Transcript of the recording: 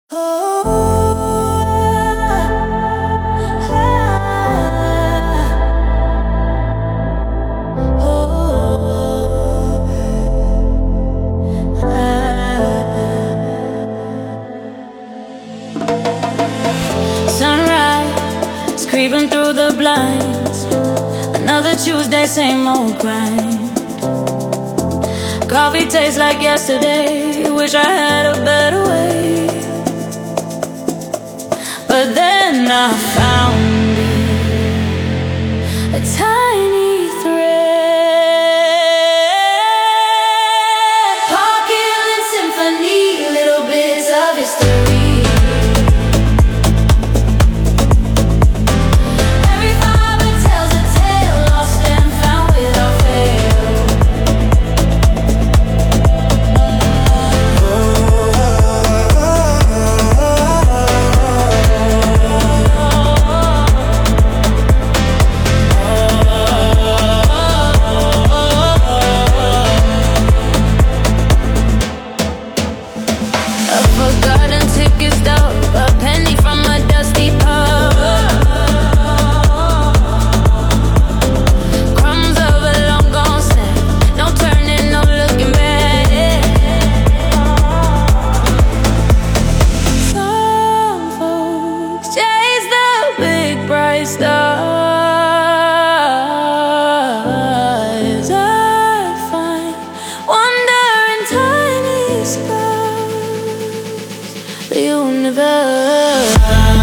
Sunrise, creeping through the blinds. Another Tuesday, same old grind. Coffee tastes like yesterday. Wish I had a better way. But then I found it, a tiny thread, Parkland Symphony, little bits of history. Every fiber tells a tale, lost and found without fail. A forgotten ticket stub, a penny from a dusty pub, crumbs of a long gone snack, no turning, no looking back. Some folks chase the big bright stars. I find wonder in tiny sparks, the universe.